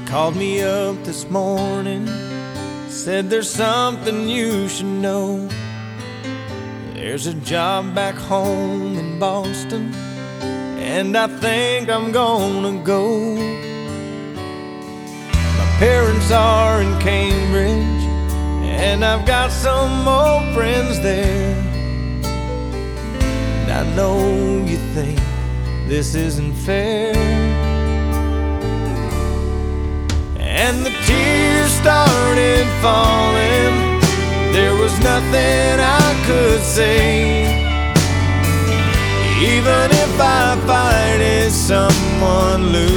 Called me up this morning, said there's something you should know. There's a job back home in Boston, and I think I'm gonna go. My parents are in Cambridge, and I've got some old friends there. And I know you think this isn't fair, and the tears started falling. There was nothing I could say. Even if I fight, is someone lose?